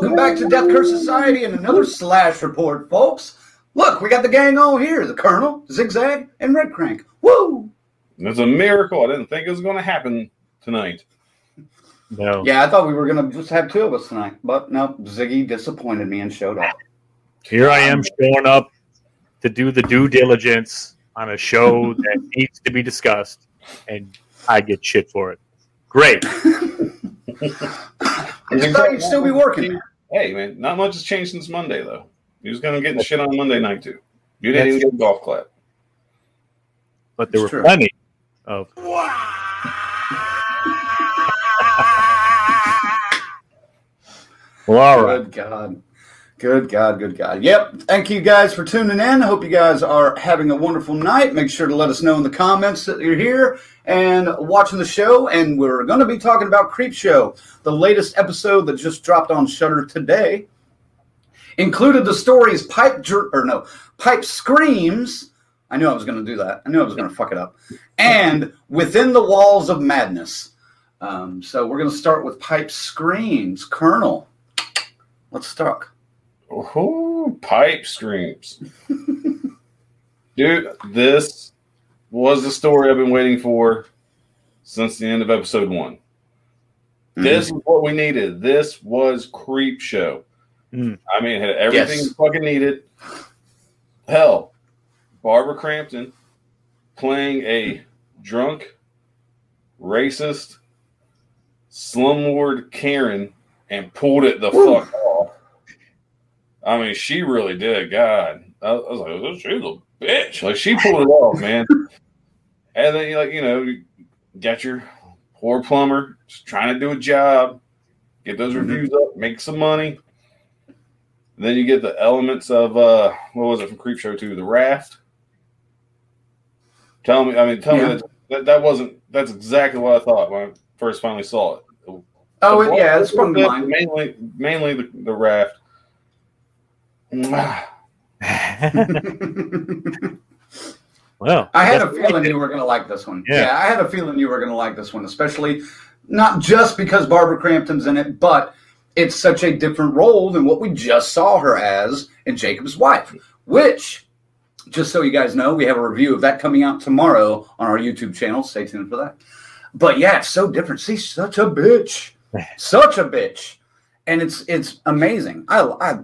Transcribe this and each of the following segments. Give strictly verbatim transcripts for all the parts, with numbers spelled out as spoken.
welcome back to Death Curse Society and another Slash Report, folks. Look, we got the gang all here. The Colonel, Zigzag, and Red Crank. Woo! It's a miracle. I didn't think it was going to happen tonight. No. Yeah, I thought we were going to just have two of us tonight. But no, Ziggy disappointed me and showed up. Here I am showing up to do the due diligence on a show that needs to be discussed, and I get shit for it. Great. I just thought you'd still be working. Hey, man, not much has changed since Monday, though. You was going to get the shit on Monday night, too. You didn't even get a golf clap. But there It's were true. plenty of... Well, all right. Good God. Good God, good God. Yep. Thank you guys for tuning in. I hope you guys are having a wonderful night. Make sure to let us know in the comments that you're here and watching the show. And we're going to be talking about Creepshow, the latest episode that just dropped on Shudder today. Included the stories Pipe Dr- or no, Pipe Screams. I knew I was going to do that. I knew I was going to fuck it up. And Within the Walls of Madness. Um, so we're going to start with Pipe Screams. Colonel, let's start. Oh, pipe screams. Dude, this was the story I've been waiting for since the end of episode one. Mm-hmm. This is what we needed. This was Creepshow. Mm. I mean, it had everything yes. you fucking needed. Hell, Barbara Crampton playing a drunk, racist, slumlord Karen and pulled it the Woo. fuck off. I mean, she really did. God, I, I was like, oh, she's a bitch. Like, she pulled it off, man. And then, like, you know, you got your poor plumber just trying to do a job, get those mm-hmm. reviews up, make some money. And then you get the elements of uh, what was it from Creepshow two? The raft. Tell me, I mean, tell yeah. me that, that that wasn't. That's exactly what I thought when I first finally saw it. Oh, it, yeah, it's from the line. Mainly, mainly the, the raft. Well, I had a feeling you were going to like this one. Yeah. yeah, I had a feeling you were going to like this one, especially not just because Barbara Crampton's in it, but it's such a different role than what we just saw her as in Jacob's Wife, which, just so you guys know, we have a review of that coming out tomorrow on our YouTube channel. Stay tuned for that. But yeah, it's so different. She's such a bitch. Such a bitch. And it's it's amazing. I, I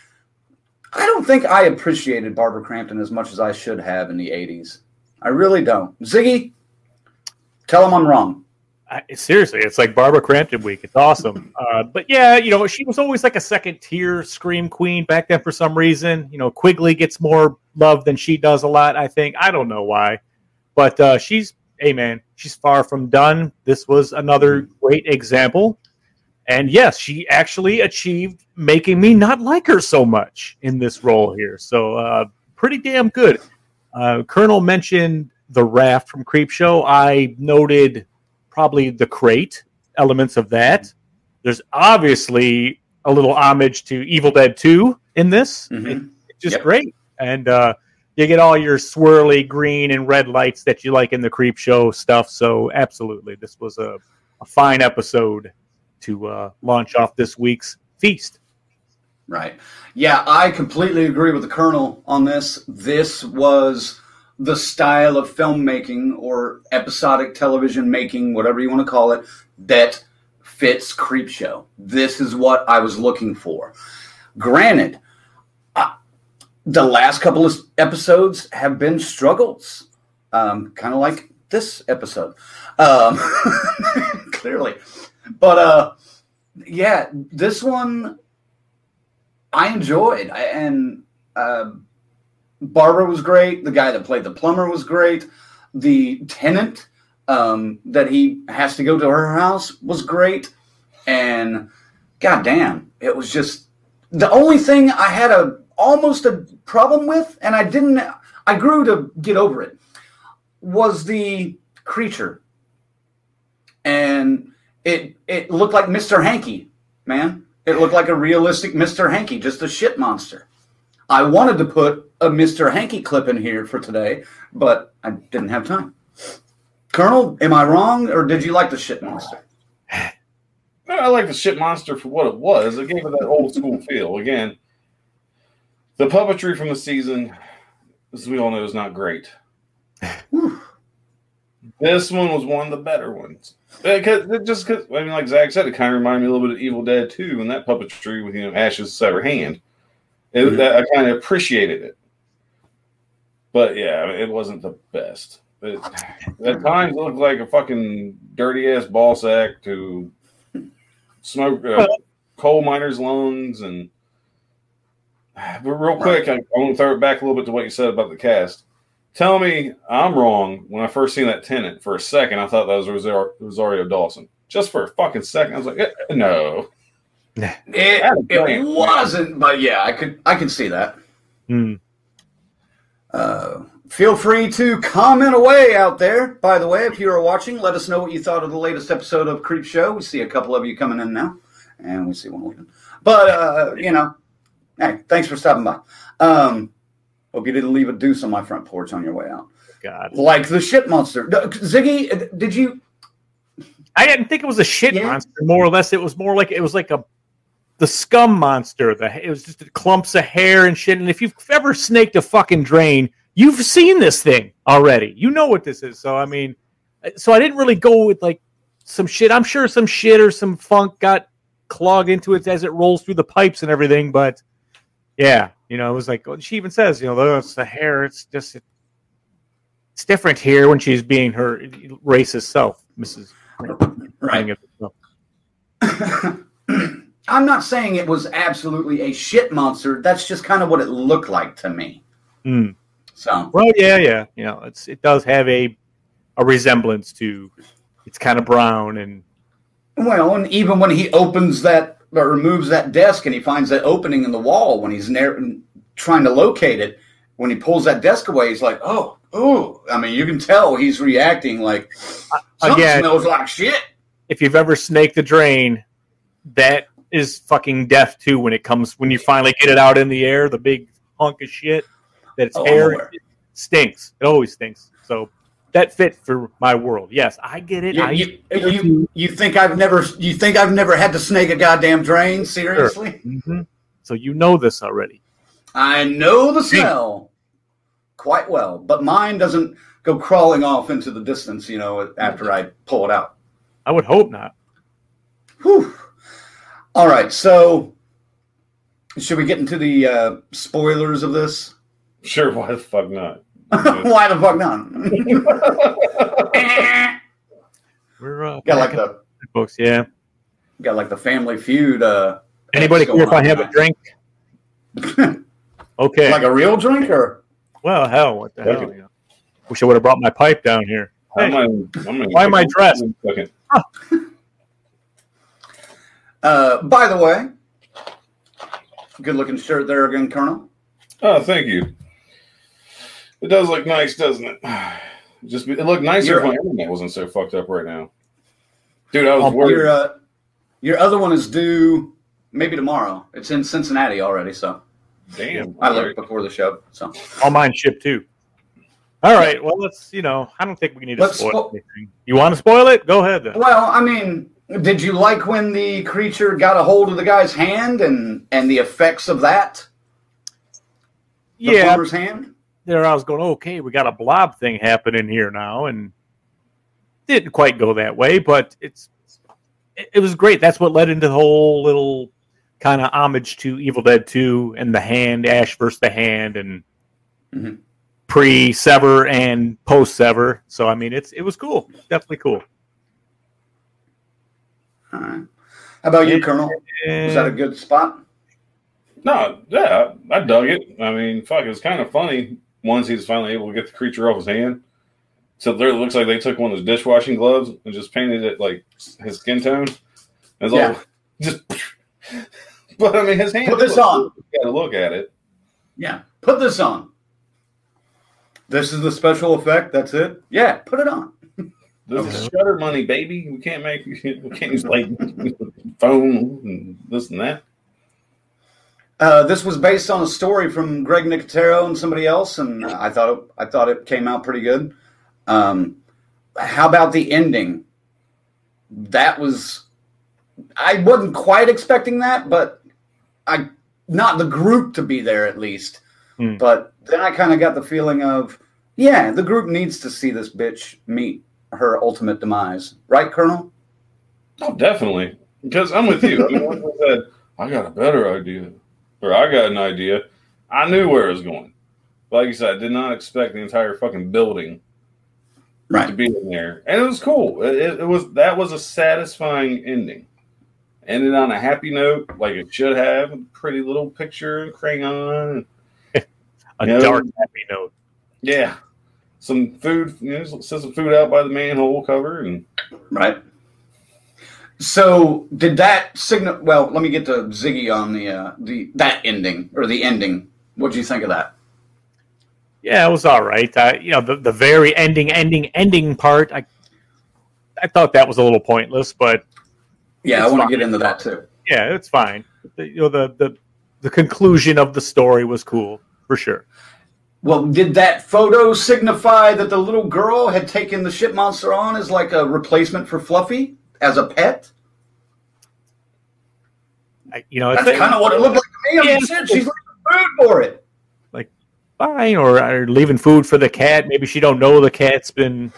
I don't think I appreciated Barbara Crampton as much as I should have in the eighties. I really don't. Ziggy, tell him I'm wrong. I, seriously, it's like Barbara Crampton week. It's awesome. Uh, but yeah, you know, she was always like a second tier scream queen back then for some reason. You know, Quigley gets more love than she does a lot, I think. I don't know why. But uh, she's, hey man, she's far from done. This was another great example. And yes, she actually achieved making me not like her so much in this role here. So uh, pretty damn good. Uh, Colonel mentioned the raft from Creepshow. I noted probably the crate, elements of that. There's obviously a little homage to Evil Dead two in this. Mm-hmm. It, it's just yep. great. And uh, you get all your swirly green and red lights that you like in the Creepshow stuff. So absolutely, this was a, a fine episode to uh, launch off this week's feast. Right. Yeah, I completely agree with the Colonel on this. This was the style of filmmaking or episodic television making, whatever you want to call it, that fits Creepshow. This is what I was looking for. Granted, uh, the last couple of episodes have been struggles, um, kind of like this episode, um, clearly. But, uh, yeah, this one I enjoyed. And uh, Barbara was great. The guy that played the plumber was great. The tenant um, that he has to go to her house was great. And, goddamn, it was just the only thing I had a almost a problem with, and I didn't, I grew to get over it, was the creature. And It it looked like Mister Hanky, man. It looked like a realistic Mister Hanky, just a shit monster. I wanted to put a Mister Hanky clip in here for today, but I didn't have time. Colonel, am I wrong, or did you like the shit monster? Uh, I like the shit monster for what it was. It gave it that old school feel. Again, the puppetry from the season, as we all know, is not great. This one was one of the better ones. Because just because I mean, like Zach said, it kind of reminded me a little bit of Evil Dead two and that puppetry with, you know, Ash's severed hand. It, mm-hmm. that, I kind of appreciated it. But yeah, it wasn't the best. It, at times, it looked like a fucking dirty ass ball sack to smoke uh, coal miners' lungs. And but real quick, I, I want to throw it back a little bit to what you said about the cast. Tell me I'm wrong. When I first seen that tenant, for a second, I thought that was Rosario, Rosario Dawson. Just for a fucking second, I was like, eh, no, it, it wasn't. But yeah, I could I could see that. Hmm. Uh, feel free to comment away out there. By the way, if you are watching, let us know what you thought of the latest episode of Creep Show. We see a couple of you coming in now, and we see one leaving. But, uh, you know, hey, thanks for stopping by. Um, hope you didn't leave a deuce on my front porch on your way out. God. Like the shit monster. Ziggy, did you... I didn't think it was a shit yeah. monster, more or less. It was more like, it was like a the scum monster. The, it was just clumps of hair and shit. And if you've ever snaked a fucking drain, you've seen this thing already. You know what this is. So, I mean, so I didn't really go with like some shit. I'm sure some shit or some funk got clogged into it as it rolls through the pipes and everything. But yeah, you know, it was like, she even says, you know, it's the hair. It's just, it's different here when she's being her racist self, Missus Right. I'm not saying it was absolutely a shit monster. That's just kind of what it looked like to me. Mm. So, well, yeah, yeah, you know, it's it does have a a resemblance to. It's kind of brown and. Well, and even when he opens that or removes that desk and he finds that opening in the wall when he's near, trying to locate it, when he pulls that desk away, he's like, "Oh, oh!" I mean, you can tell he's reacting like something Again, smells like shit. If you've ever snaked a drain, that is fucking death too. When it comes, when you finally get it out in the air, the big hunk of shit that it's oh, hair, it stinks. It always stinks. So that fit for my world. Yes, I get it. You, I you, you, you think I've never? You think I've never had to snake a goddamn drain? Seriously? Sure. Mm-hmm. So you know this already. I know the smell quite well, but mine doesn't go crawling off into the distance. You know, after I pull it out. I would hope not. Whew. All right, so should we get into the uh, spoilers of this? Sure, why the fuck not? Why the fuck not? We're uh, got like the books, yeah. Got like the Family Feud. Uh, Anybody care if I have a drink? Okay, like a real drink, or well, hell, what the hell? You know? Wish I would have brought my pipe down here. Hey, I'm gonna, I'm gonna why am I dressed? Huh. Uh, by the way, good looking shirt there again, Colonel. Oh, thank you. It does look nice, doesn't it? Just it looked nicer You're, if my internet wasn't so fucked up right now. Dude, I was oh, worried. Your, uh, your other one is due maybe tomorrow. It's in Cincinnati already, so. Damn. I looked right. before the show, so. All mine shipped too. All right, well, let's, you know, I don't think we need to let's spoil spo- anything. You want to spoil it? Go ahead then. Well, I mean, did you like when the creature got a hold of the guy's hand and, and the effects of that? The yeah. plumber's hand? There I was going, okay, we got a blob thing happening here now, and didn't quite go that way, but it's it, it was great. That's what led into the whole little kind of homage to Evil Dead two and the hand, Ash versus the hand, and mm-hmm. pre-Sever and post-Sever. So, I mean, it's it was cool. Definitely cool. All right. How about you, Colonel? Was that a good spot? No, yeah, I dug it. I mean, fuck, it was kind of funny once he was finally able to get the creature off his hand. So there it looks like they took one of those dishwashing gloves and just painted it like his skin tone. It's yeah. all just. But I mean, his hand. Put this on. You got to look at it. Yeah, put this on. This is the special effect. That's it. Yeah, put it on. This is shutter money, baby. We can't make. We can't use like phone and this and that. Uh, this was based on a story from Greg Nicotero and somebody else, and I thought it, I thought it came out pretty good. Um, how about the ending? That was I wasn't quite expecting that, but I not the group to be there at least. Hmm. But then I kind of got the feeling of, yeah, the group needs to see this bitch meet her ultimate demise. Right, Colonel? Oh, definitely. Because I'm with you. I mean, like I said, I got a better idea. Or I got an idea. I knew where it was going. Like you said, I did not expect the entire fucking building right. to be in there. And it was cool. It, it, it was that was a satisfying ending. Ended on a happy note, like it should have. A pretty little picture and crayon. a you know, dark happy note. Yeah. Some food, you know, set some food out by the manhole cover. and Right. So did that signal? Well, let me get to Ziggy on the uh, the that ending or the ending. What do you think of that? Yeah, it was all right. Uh, you know, the, the very ending, ending, ending part, I I thought that was a little pointless, but Yeah, I want to get into that too. Yeah, it's fine. The, you know, the, the the conclusion of the story was cool for sure. Well, did that photo signify that the little girl had taken the ship monster on as like a replacement for Fluffy as a pet? I, you know, That's kind of what it looked like to me. I mean, Yeah. shit, she's looking food for it. fine, or, or leaving food for the cat. Maybe she don't know the cat's been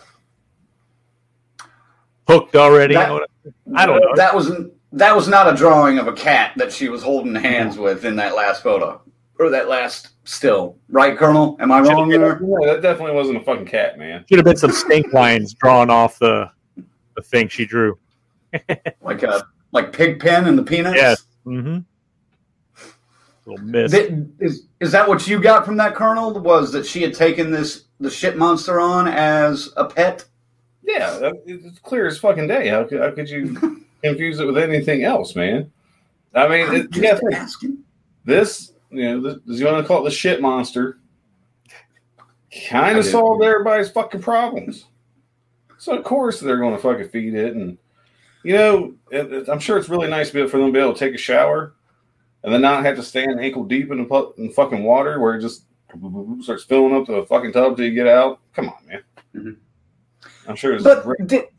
hooked already. That- you know what I, I don't know. That wasn't. That was not a drawing of a cat that she was holding hands with in that last photo or that last still. Right, Colonel? Am I wrong there? Yeah, that definitely wasn't a fucking cat, man. Should have been some stink lines drawn off the the thing she drew. Like a like Pigpen and the Peanuts. Yes. Mm-hmm. Little miss. Th- Is is that what you got from that, Colonel? Was that she had taken this the ship monster on as a pet? Yeah, that- it's clear as fucking day. How could, how could you confuse it with anything else, man? I mean, I'm it, just yeah, think- asking. this, you know, this, does you want to call it the shit monster? Kind I of do. solved everybody's fucking problems. So of course they're going to fucking feed it, and you know, it, it, I'm sure it's really nice to be able, for them to be able to take a shower and then not have to stand ankle deep in the pu- in fucking water where it just starts filling up the fucking tub till you get out. Come on, man. Mhm. I'm sure it's But great. did,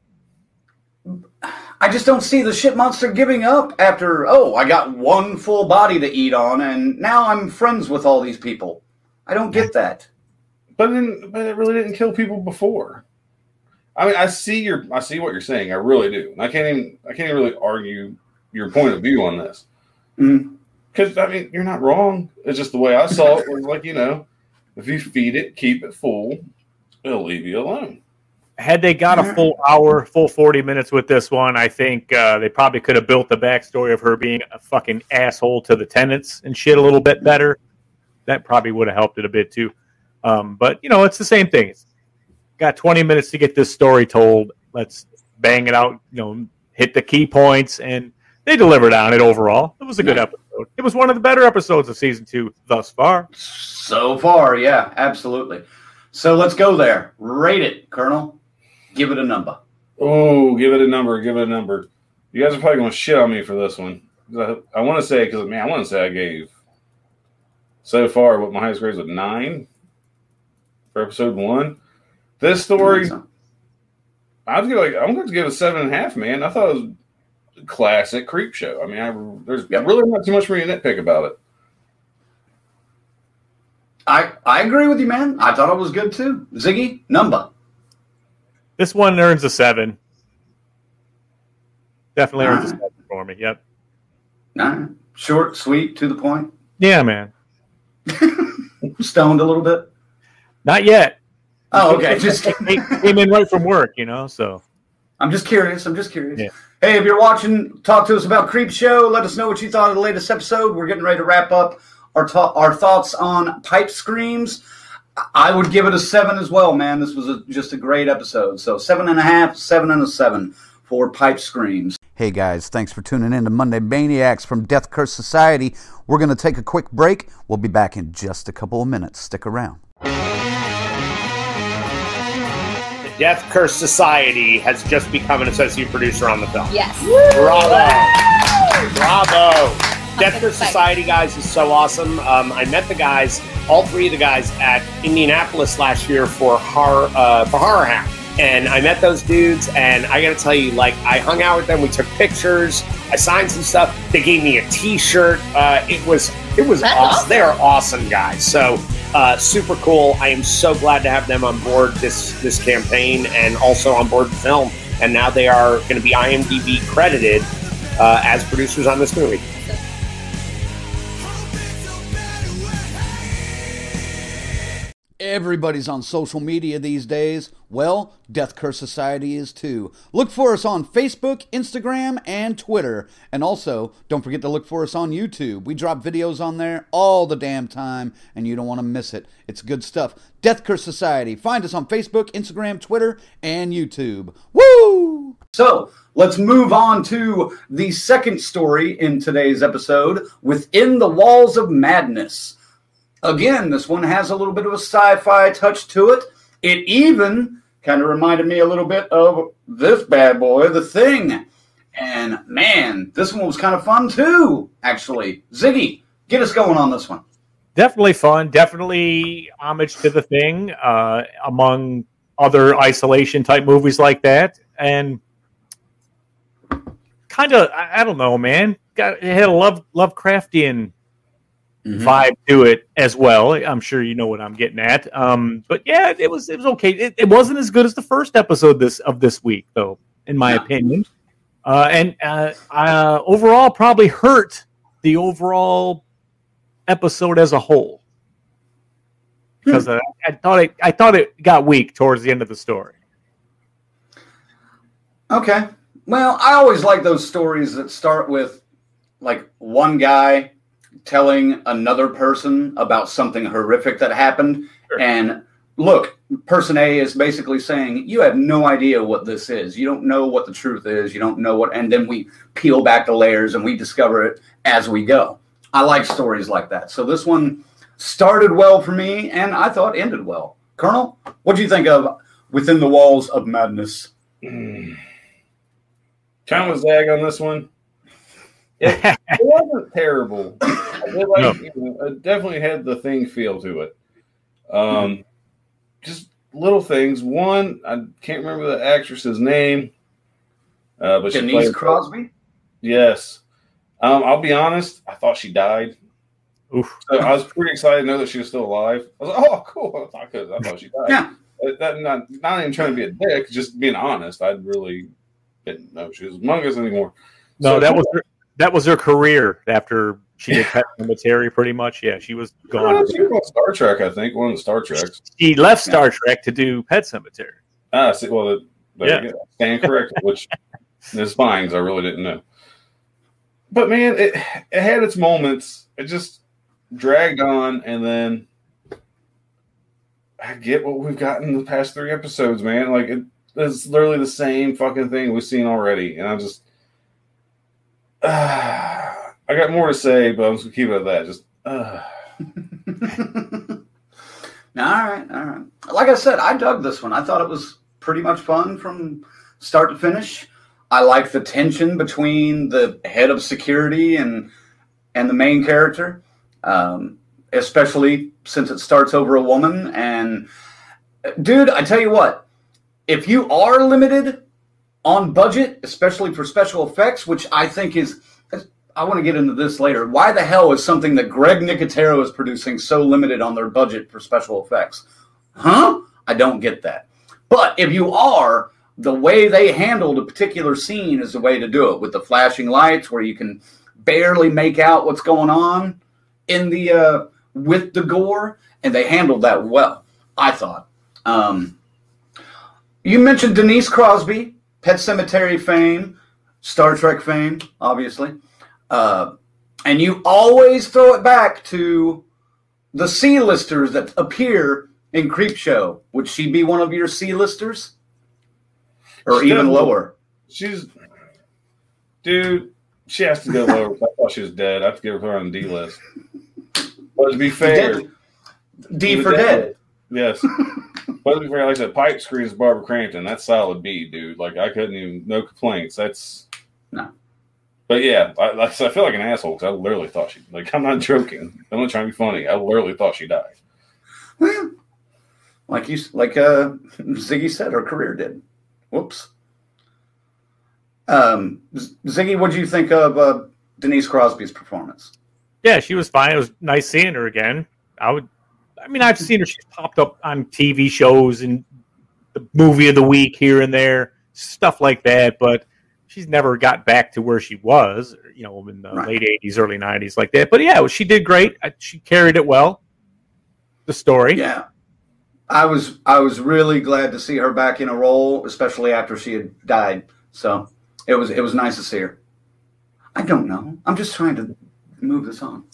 I just don't see the ship monster giving up after, oh, I got one full body to eat on, and now I'm friends with all these people. I don't get that. But then, but it really didn't kill people before. I mean, I see your, I see what you're saying. I really do. And I can't even, I can't even really argue your point of view on this. Mhm. Because I mean, you're not wrong. It's just the way I saw it was like, you know, if you feed it, keep it full, it'll leave you alone. Had they got a full hour, full forty minutes with this one, I think uh, they probably could have built the backstory of her being a fucking asshole to the tenants and shit a little bit better. That probably would have helped it a bit too. Um, but, you know, it's the same thing. It's got twenty minutes to get this story told. Let's bang it out, you know, hit the key points, and they delivered on it overall. It was a good Yeah. episode. It was one of the better episodes of season two thus far. So far, yeah, absolutely. So let's go there. Rate it, Colonel. Give it a number. Oh, give it a number. Give it a number. You guys are probably going to shit on me for this one. I, I want to say, because, man, I want to say I gave so far what my highest grade was nine for episode one. This story, I was like, I'm going to give it a seven and a half, man. I thought it was a classic creep show. I mean, I, there's Yep. really not too much for me to nitpick about it. I, I agree with you, man. I thought it was good too. Ziggy, number. This one earns a seven. Definitely earns a Ah. seven for me. Yep. Nah, short, sweet, to the point. Yeah, man. Stoned a little bit. Not yet. Oh, okay. Just Came came in right from work, you know, so. I'm just curious. I'm just curious. Yeah. Hey, if you're watching, talk to us about Creep Show. Let us know what you thought of the latest episode. We're getting ready to wrap up our ta- our thoughts on Pipe Screams. I would give it a seven as well, man. This was a, just a great episode. So seven and a half, seven and a seven for Pipe Screams. Hey guys, thanks for tuning in to Monday Maniacs from Death Curse Society. We're going to take a quick break. We'll be back in just a couple of minutes. Stick around. The Death Curse Society has just become an associate producer on the film. Yes. Bravo. Bravo. Death Curse excited. Society, guys, is so awesome. Um, I met the guys, all three of the guys, at Indianapolis last year for Horror, uh, for Horror Hound. And I met those dudes, and I got to tell you, like, I hung out with them. We took pictures. I signed some stuff. They gave me a T-shirt. Uh, it was it was That's awesome. awesome. They are awesome guys. So uh, super cool. I am so glad to have them on board this this campaign and also on board the film. And now they are going to be I M D B credited uh, as producers on this movie. Everybody's on social media these days. Well, Death Curse Society is too. Look for us on Facebook, Instagram, and Twitter. And also, don't forget to look for us on YouTube. We drop videos on there all the damn time, and you don't want to miss it. It's good stuff. Death Curse Society. Find us on Facebook, Instagram, Twitter, and YouTube. Woo! So let's move on to the second story in today's episode, Within the Walls of Madness. Again, this one has a little bit of a sci-fi touch to it. It even kind of reminded me a little bit of this bad boy, The Thing. And man, this one was kind of fun too, actually. Ziggy, get us going on this one. Definitely fun. Definitely homage to The Thing, uh, among other isolation type movies like that. And kind of, I, I don't know, man. Got, it had a love Lovecraftian Mm-hmm. vibe to it as well. I'm sure you know what I'm getting at. Um, but yeah, it was it was okay. It, it wasn't as good as the first episode this of this week, though, in my No. opinion. Uh, and uh, uh, overall, probably hurt the overall episode as a whole because uh, I thought it I thought it got weak towards the end of the story. Okay. Well, I always like those stories that start with like one guy telling another person about something horrific that happened. Sure. And look, person A is basically saying, you have no idea what this is. You don't know what the truth is. You don't know what, and then we peel back the layers and we discover it as we go. I like stories like that. So this one started well for me and I thought ended well. Colonel, what do you think of Within the Walls of Madness? Mm. Kind of a zag on this one. It, it wasn't terrible. I did like, No. you know, it definitely had the Thing feel to it. Um, mm-hmm. Just little things. One, I can't remember the actress's name, uh, but Denise she played, Crosby? Yes. Um, I'll be honest. I thought she died. Oof. So I was pretty excited to know that she was still alive. I was like, "Oh, cool!" I thought, I thought she died. Yeah. Uh, That, not, not even trying to be a dick, just being honest. I really didn't know she was among us anymore. No, So- that was her, that was her career after she did Pet Cemetery, pretty much. Yeah, she was gone. Uh, she was on Star Trek, I think, one of the Star Treks. She left Star Trek to do Pet Cemetery. Ah, see, well, there Yeah. you go. Stand corrected, which is fine because I really didn't know. But man, it it had its moments. It just dragged on, and then I get what we've gotten in the past three episodes, man. Like it, it's literally the same fucking thing we've seen already, and I just, uh, I got more to say, but I'm just gonna keep it at that. Just, uh. All right, all right. Like I said, I dug this one. I thought it was pretty much fun from start to finish. I like the tension between the head of security and and the main character, um, especially since it starts over a woman. And dude, I tell you what, if you are limited on budget, especially for special effects, which I think is, I want to get into this later. Why the hell is something that Greg Nicotero is producing so limited on their budget for special effects? Huh? I don't get that. But if you are, the way they handled a particular scene is the way to do it, with the flashing lights where you can barely make out what's going on in the uh, with the gore, and they handled that well, I thought. Um, you mentioned Denise Crosby, Pet Cemetery fame, Star Trek fame, obviously. Uh, and you always throw it back to the C-listers that appear in Creepshow. Would she be one of your C-listers? Or She's even definitely- lower? She's, dude, she has to go lower. I thought she was dead. I have to give her on the D list. But to be fair, Dead. D the for dead. Yes. But to be fair, like I said, Pipe screams Barbara Crampton. That's solid B, dude. Like, I couldn't even, no complaints. That's, No. But yeah, I, I feel like an asshole because I literally thought she, like, I'm not joking. I'm not trying to be funny. I literally thought she died. Well, like you, like uh, Ziggy said, her career did. Whoops. Um, Ziggy, what do you think of uh, Denise Crosby's performance? Yeah, she was fine. It was nice seeing her again. I would, I mean, I've seen her. She's popped up on T V shows and the movie of the week here and there, stuff like that. But she's never got back to where she was, you know, in the right. late eighties, early nineties, like that. But yeah, she did great. She carried it well. The story, yeah. I was I was really glad to see her back in a role, especially after she had died. So it was it was nice to see her. I don't know. I'm just trying to move this on.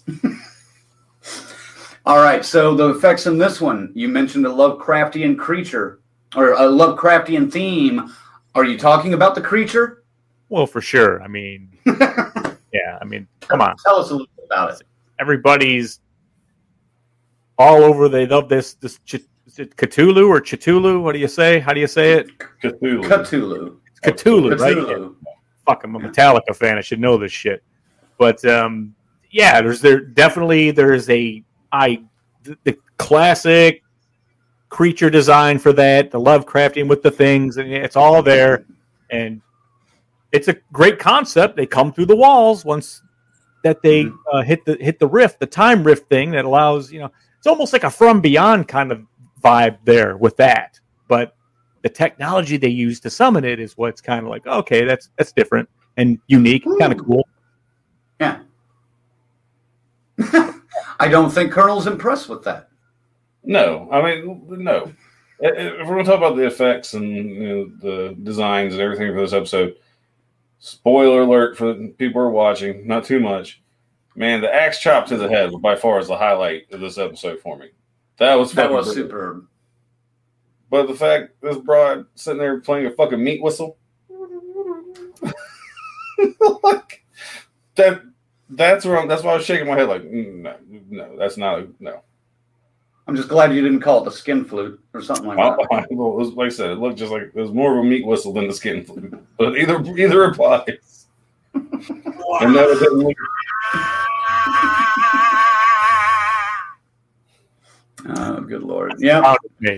All right. So the effects in this one, you mentioned a Lovecraftian creature or a Lovecraftian theme. Are you talking about the creature? Well, for sure. I mean, yeah. I mean, come on. Tell us a little bit about it. Everybody's all over. They love this. This ch- is it Cthulhu or Cthulhu? What do you say? How do you say it? Cthulhu. Cthulhu. It's Cthulhu, Cthulhu. right? Yeah. Fuck, I'm a Metallica fan. I should know this shit. But um, yeah, there's there definitely there's a I the, the classic creature design for that, the Lovecraftian with the things, and it's all there, and it's a great concept. They come through the walls once that they uh, hit the hit the rift, the time rift thing that allows, you know, it's almost like a From Beyond kind of vibe there with that. But the technology they use to summon it is what's kind of like, okay, that's that's different and unique, kind of cool. Yeah. I don't think Colonel's impressed with that. No, I mean, no. If we're going to talk about the effects and, you know, the designs and everything for this episode, spoiler alert for the people who are watching, not too much. Man, the axe chop to the head by far is the highlight of this episode for me. That was that was brilliant. superb. But the fact this broad sitting there playing a fucking meat whistle, like that. That's where I'm, that's why I was shaking my head like, mm, no, no, that's not a no. I'm just glad you didn't call it the skin flute or something like that. Well, it was, like I said, it looked just like it was more of a meat whistle than the skin flute. But either either applies. And that was it. Oh, good Lord! Yeah.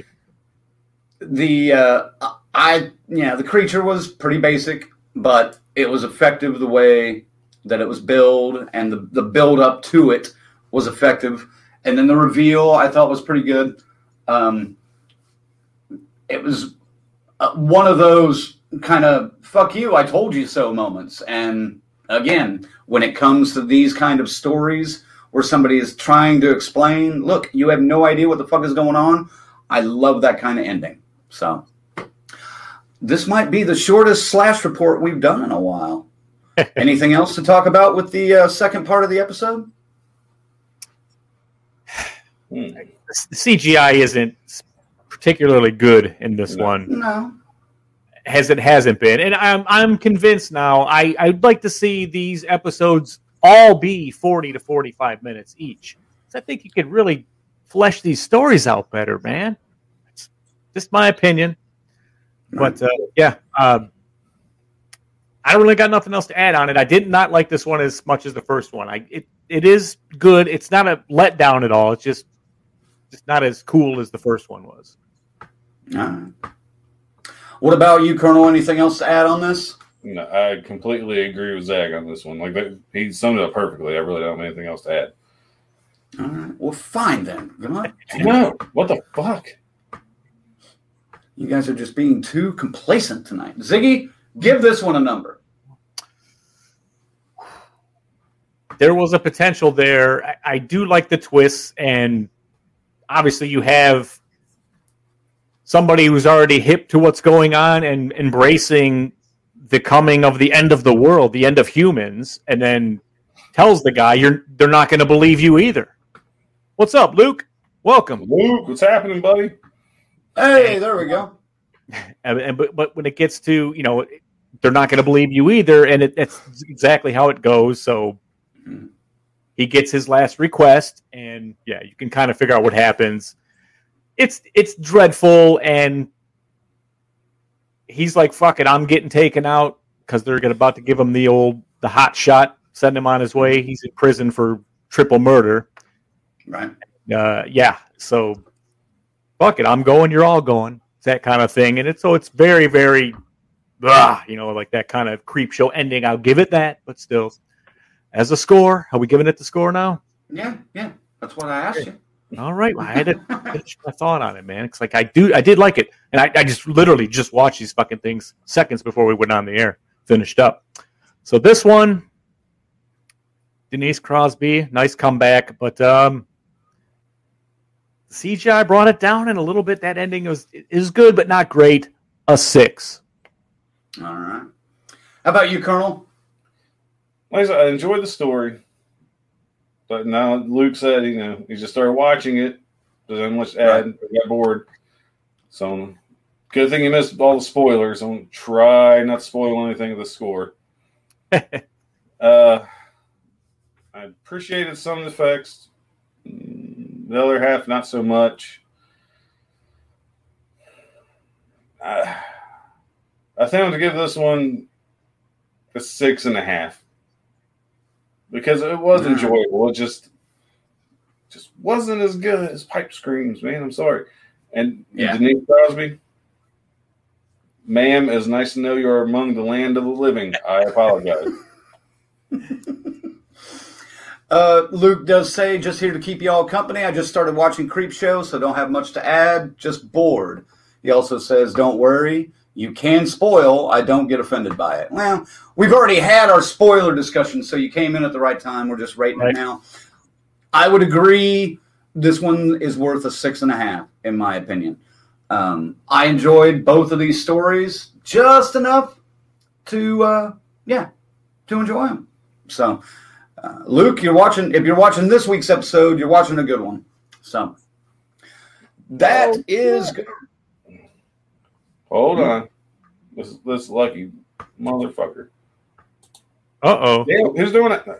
The uh, I yeah, the creature was pretty basic, but it was effective the way that it was billed, and the, the build up to it was effective. And then the reveal I thought was pretty good. Um, it was uh, one of those kind of fuck you, I told you so moments. And again, when it comes to these kind of stories where somebody is trying to explain, look, you have no idea what the fuck is going on, I love that kind of ending. So this might be the shortest slash report we've done in a while. Anything else to talk about with the uh, second part of the episode? The C G I isn't particularly good in this no. one. No. As it hasn't been. And I'm I'm convinced now, I, I'd like to see these episodes all be forty to forty-five minutes each. So I think you could really flesh these stories out better, man. It's just my opinion. But, uh, yeah, um, I don't really got nothing else to add on it. I did not like this one as much as the first one. I it it is good. It's not a letdown at all. It's just just not as cool as the first one was. All right. What about you, Colonel? Anything else to add on this? No, I completely agree with Zach on this one. Like that, he summed it up perfectly. I really don't have anything else to add. All right. Well, fine then. God, no, what the fuck? You guys are just being too complacent tonight. Ziggy, give this one a number. There was a potential there. I, I do like the twists, and obviously you have somebody who's already hip to what's going on and embracing the coming of the end of the world, the end of humans, and then tells the guy, "You're they're not going to believe you either." What's up, Luke? Welcome. Luke, what's happening, buddy? Hey, there we go. And, and but, but when it gets to, you know, they're not going to believe you either, and it, it's exactly how it goes. So he gets his last request, and yeah, you can kind of figure out what happens. It's it's dreadful, and he's like, "Fuck it, I'm getting taken out," because they're gonna, about to give him the old the hot shot, send him on his way. He's in prison for triple murder. Right. Uh, yeah. So fuck it, I'm going, you're all going. It's that kind of thing. And it's so it's very, very, ah, you know, like that kind of creep show ending. I'll give it that, but still. As a score, are we giving it the score now? Yeah, yeah. That's what I asked you. All right. Well, I had to finish my thought on it, man. It's like I do, I did like it. And I, I just literally just watched these fucking things seconds before we went on the air. Finished up. So this one, Denise Crosby, nice comeback, but um, C G I brought it down and a little bit. That ending was is good, but not great. A six. All right. How about you, Colonel? Like I said, I enjoyed the story, but now Luke said, you know, he just started watching it. There's not much to add. Right. I got bored. So good thing you missed all the spoilers. I'm try not to spoil anything of the score. uh, I appreciated some of the effects. The other half, not so much. I, I think I'm going to give this one a six and a half. Because it was enjoyable. It just just wasn't as good as Pipe Screams, man. I'm sorry. And yeah. Denise Crosby, ma'am, it's nice to know you're among the land of the living. I apologize. uh, Luke does say, just here to keep you all company. I just started watching Creep Show, so don't have much to add. Just bored. He also says, don't worry. You can spoil. I don't get offended by it. Well, we've already had our spoiler discussion, so you came in at the right time. We're just rating right. it now. I would agree this one is worth a six and a half, in my opinion. Um, I enjoyed both of these stories just enough to, uh, yeah, to enjoy them. So, uh, Luke, you're watching. If you're watching this week's episode, you're watching a good one. So, that oh, is good. Hold on. This this lucky motherfucker. Uh-oh. Damn, who's doing it?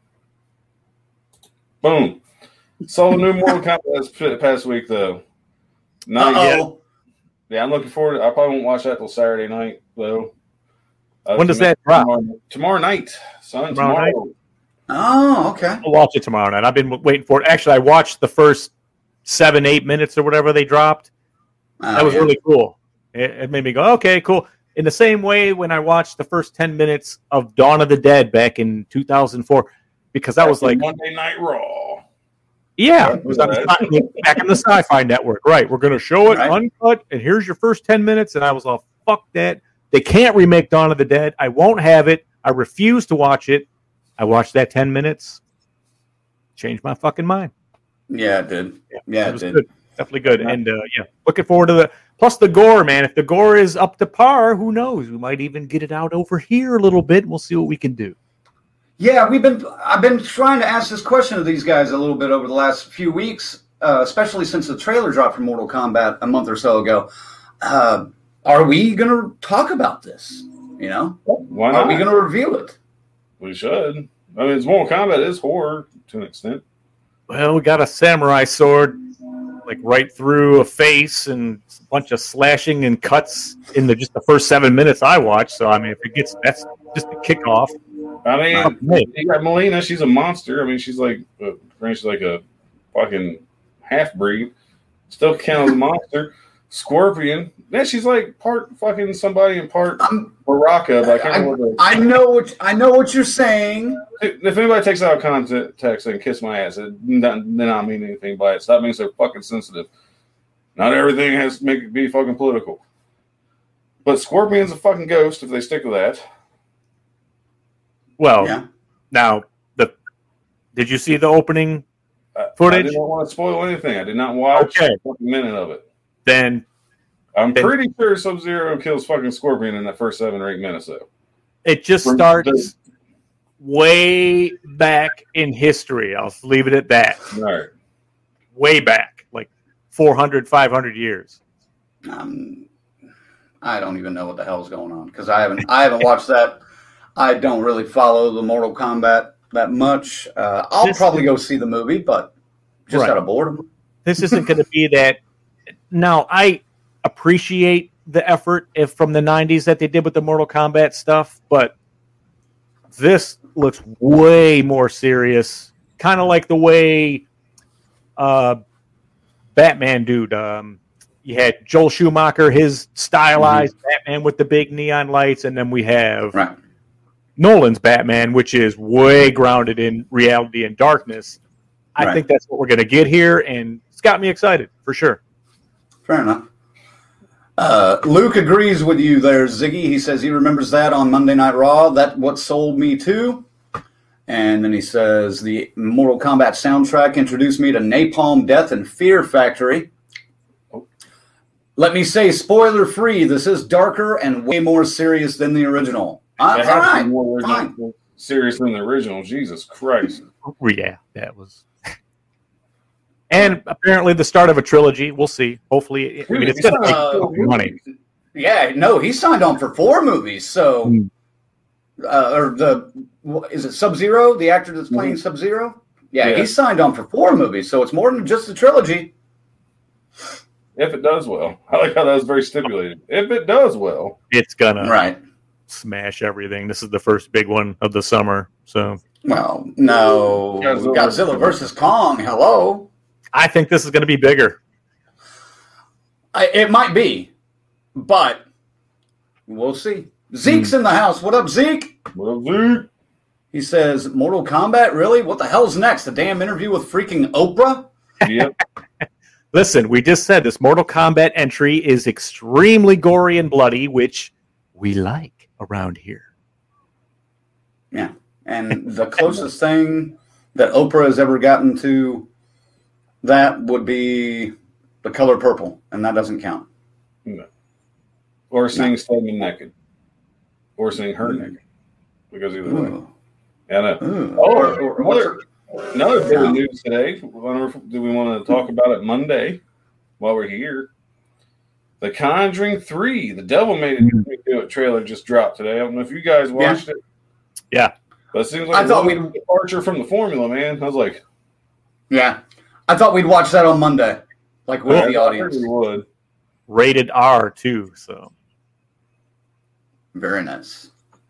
Boom. Saw the new Mortal Kombat this past week, though. Not Uh-oh. yet. Yeah, I'm looking forward to it. I probably won't watch that till Saturday night, though. Uh, when does that drop? Tomorrow, tomorrow night, son. Tomorrow. tomorrow. Night? Oh, okay. I'll watch it tomorrow night. I've been waiting for it. Actually, I watched the first seven, eight minutes or whatever they dropped. Oh, that was yeah. really cool. It, it made me go, okay, cool. In the same way when I watched the first ten minutes of Dawn of the Dead back in two thousand four, because that back was like Monday Night Raw. Yeah, it was on the, back in the Sci-Fi Network. Right, we're going to show it right. uncut, and here's your first ten minutes. And I was all, fuck that. They can't remake Dawn of the Dead. I won't have it. I refuse to watch it. I watched that ten minutes. Changed my fucking mind. Yeah, it did. Yeah, yeah it, it did. Good. Definitely good. Yeah. And, uh, yeah, looking forward to the... Plus the gore, man. If the gore is up to par, who knows? We might even get it out over here a little bit. We'll see what we can do. Yeah, we've been. I've been trying to ask this question of these guys a little bit over the last few weeks, uh, especially since the trailer dropped for Mortal Kombat a month or so ago. Uh, are we going to talk about this? You know, why not? Are we going to review it? We should. I mean, it's Mortal Kombat is horror to an extent. Well, we got a samurai sword, like right through a face, and a bunch of slashing and cuts in the just the first seven minutes I watched. So I mean, if it gets that's just the kickoff. I mean, oh, you got Melina. She's a monster. I mean, she's like, uh, she's like a fucking half breed. Still counts as a monster. Scorpion. Yeah, she's like part fucking somebody and part um, Baraka. But I can't I, remember. I know what I know what you're saying. If anybody takes out context and kiss my ass, it did not, did not mean anything by it. Stop being so fucking sensitive. Not everything has to make it be fucking political. But Scorpion's a fucking ghost if they stick to that. Well, yeah. Now, the did you see the opening footage? I didn't want to spoil anything. I did not watch okay. a fucking minute of it. Then I'm then, pretty sure Sub-Zero kills fucking Scorpion in the first seven or eight minutes, though. It just starts way back in history. I'll leave it at that. All right. Way back, like four hundred, five hundred years. Um, I don't even know what the hell's going on because I haven't I haven't watched that. I don't really follow the Mortal Kombat that much. Uh, I'll this probably go see the movie, but just right. out of boredom. This isn't going to be that. Now, I appreciate the effort if from the nineties that they did with the Mortal Kombat stuff, but this looks way more serious. Kind of like the way uh, Batman dude, um, you had Joel Schumacher, his stylized mm-hmm. Batman with the big neon lights, and then we have right. Nolan's Batman, which is way grounded in reality and darkness. I right. think that's what we're going to get here, and it's got me excited, for sure. Fair enough. Uh, Luke agrees with you there, Ziggy. He says he remembers that on Monday Night Raw. That's what sold me too. And then he says the Mortal Kombat soundtrack introduced me to Napalm Death and Fear Factory. Let me say, spoiler free, this is darker and way more serious than the original. Uh, all right, more original, serious than the original. Jesus Christ. Yeah, that was. And apparently the start of a trilogy. We'll see. Hopefully, I mean, it's going to make uh, money. Yeah, no, he signed on for four movies. So, mm. uh, or the is it Sub-Zero, the actor that's playing mm-hmm. Sub-Zero? Yeah, yeah, he signed on for four movies. So it's more than just a trilogy. If it does well, I like how that was very stipulated. If it does well, it's gonna right smash everything. This is the first big one of the summer. So, well, no, Godzilla, Godzilla versus Kong. Hello. I think this is going to be bigger. I, it might be, but we'll see. Zeke's mm. in the house. What up, Zeke? What up, Zeke? He says, Mortal Kombat? Really? What the hell's next? A damn interview with freaking Oprah? Yep. Listen, we just said this Mortal Kombat entry is extremely gory and bloody, which we like around here. Yeah. And the closest thing that Oprah has ever gotten to that would be The Color Purple, and that doesn't count. No. Or seeing no. Stedman naked. Or seeing her Ooh. naked. Because either Ooh. way. Yeah, I know. Ooh. Oh, or, or, another, another bit of news today. Do we want to talk about it Monday while we're here? The Conjuring three, the Devil Made It Do It trailer just dropped today. I don't know if you guys watched yeah. it. Yeah. But it seems like I thought we departure from the formula, man. I was like, yeah. I thought we'd watch that on Monday, like with yeah, the audience. We would. Rated R too, so very nice.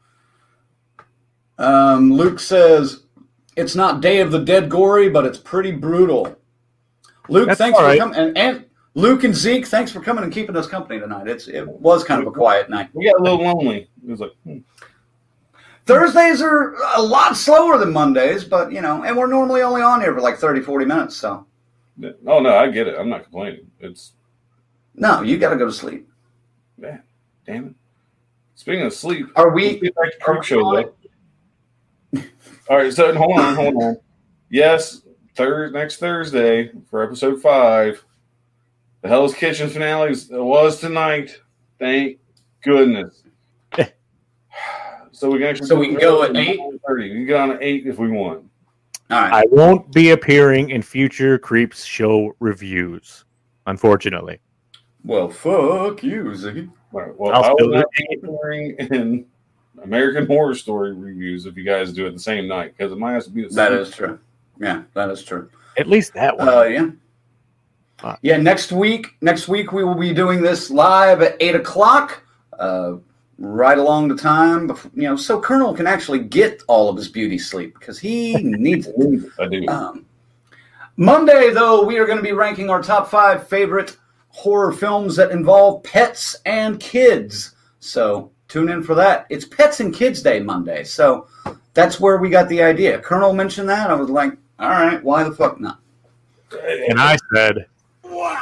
Um, Luke says it's not Day of the Dead gory, but it's pretty brutal. Luke, That's thanks for right. coming, and, and Luke and Zeke, thanks for coming and keeping us company tonight. It's it was kind of a quiet night. We got a little lonely. It was like. Hmm. Thursdays are a lot slower than Mondays, but, you know, and we're normally only on here for like thirty, forty minutes, so. Oh, no, I get it. I'm not complaining. It's. No, you got to go to sleep. Man, damn it. Speaking of sleep. Are we? Back to Creep Show, though. All right, so hold on, hold on. Yes, third next Thursday for episode five. The Hell's Kitchen finale was tonight. Thank goodness. So we can actually so we can go at eight thirty. We can get on at eight if we want. All right. I won't be appearing in future Creeps Show reviews, unfortunately. Well, fuck you, Ziggy. All right, well, I'll I will not be appearing in American Horror Story reviews if you guys do it the same night, because it might have to be the same. That is true. Yeah, that is true. At least that one. Uh, yeah. Huh. Yeah. Next week, next week we will be doing this live at eight o'clock. Uh, Right along the time, you know, so Colonel can actually get all of his beauty sleep because he needs it. I do. Um, Monday, though, we are going to be ranking our top five favorite horror films that involve pets and kids. So tune in for that. It's Pets and Kids Day Monday, so that's where we got the idea. Colonel mentioned that. I was like, all right, why the fuck not? And I said, wow.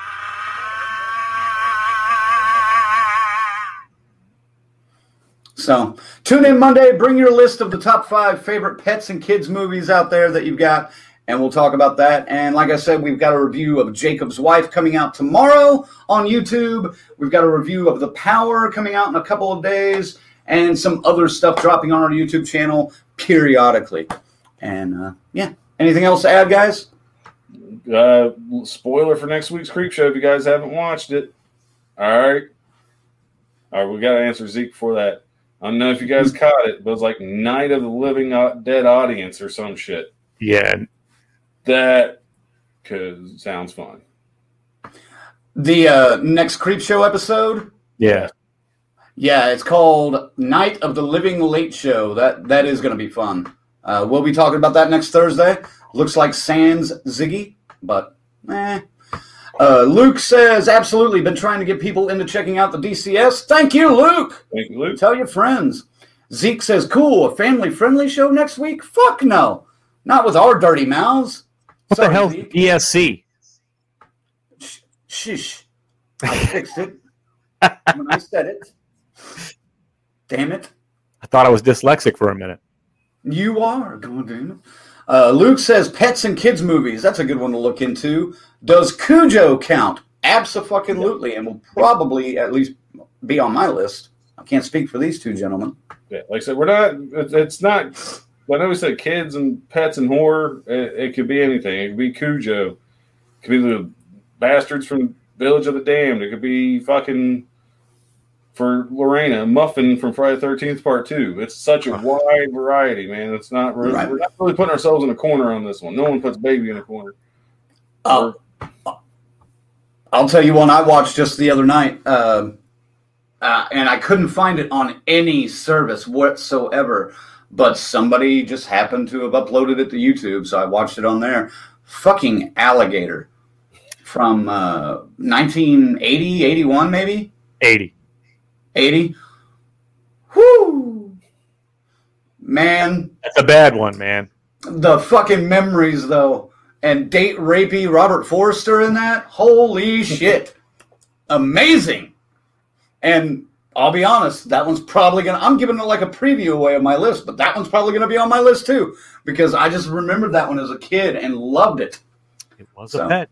So tune in Monday, bring your list of the top five favorite pets and kids movies out there that you've got, and we'll talk about that. And like I said, we've got a review of Jacob's Wife coming out tomorrow on YouTube. We've got a review of The Power coming out in a couple of days, and some other stuff dropping on our YouTube channel periodically. And, uh, yeah, anything else to add, guys? Uh, spoiler for next week's Creep Show if you guys haven't watched it. All right. All right, we got to answer Zeke before that. I don't know if you guys caught it, but it was like Night of the Living Dead Audience or some shit. Yeah. That cause sounds fun. The uh, next Creep Show episode? Yeah. Yeah, it's called Night of the Living Late Show. That That is going to be fun. Uh, we'll be talking about that next Thursday. Looks like sans Ziggy, but eh. Uh, Luke says, absolutely been trying to get people into checking out the D C S. Thank you, Luke. Thank you, Luke. Tell your friends. Zeke says, cool, a family-friendly show next week? Fuck no. Not with our dirty mouths. What Sorry, the hell is Zeke. D S C? Sh- Shush. I fixed it when I said it. Damn it. I thought I was dyslexic for a minute. You are. God damn it. Uh, Luke says pets and kids movies. That's a good one to look into. Does Cujo count? Abso-fucking-lutely, and will probably at least be on my list. I can't speak for these two gentlemen. Yeah, like I said, we're not. It's, it's not. I know we said kids and pets and horror. It, it could be anything. It could be Cujo. It could be the bastards from Village of the Damned. It could be fucking, for Lorena, Muffin from Friday the thirteenth Part Two. It's such a wide variety, man. It's not. We're, Right. we're not really putting ourselves in a corner on this one. No one puts baby in a corner. Oh, I'll tell you one I watched just the other night, uh, uh, and I couldn't find it on any service whatsoever, but somebody just happened to have uploaded it to YouTube, so I watched it on there. Fucking Alligator from uh, nineteen eighty, eighty-one maybe? eighty. eighty? Whoo! Man, That's a bad one, man. the fucking memories, though. And date rapey Robert Forster in that? Holy shit. Amazing. And I'll be honest, that one's probably going to, I'm giving it like a preview away of my list, but that one's probably going to be on my list too, because I just remembered that one as a kid and loved it. It was So. a pet.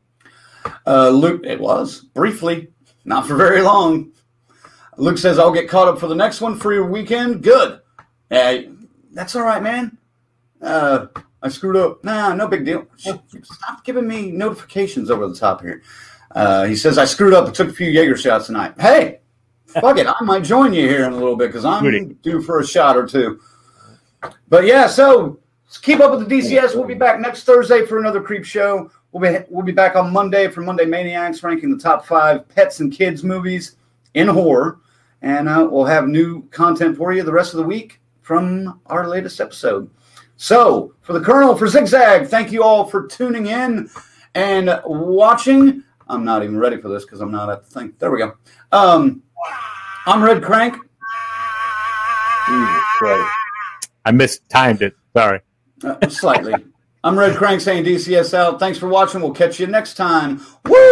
Uh, Luke, it was, briefly, not for very long. Luke says, I'll get caught up for the next one for your weekend. Good. Uh, that's all right, man. Uh, I screwed up. Nah, no big deal. Stop giving me notifications over the top here. Uh, he says, I screwed up and took a few Jaeger shots tonight. Hey, fuck it. I might join you here in a little bit because I'm Goody. due for a shot or two. But yeah, so let's keep up with the D C S. We'll be back next Thursday for another Creep Show. We'll be, we'll be back on Monday for Monday Maniacs, ranking the top five pets and kids movies in horror. And uh, we'll have new content for you the rest of the week from our latest episode. So, for the Colonel, for Zigzag, thank you all for tuning in and watching. I'm not even ready for this because I'm not at the thing. There we go. Um, I'm Red Crank. Jesus Christ. I mistimed it. Sorry. Uh, slightly. I'm Red Crank saying D C S out. Thanks for watching. We'll catch you next time. Woo!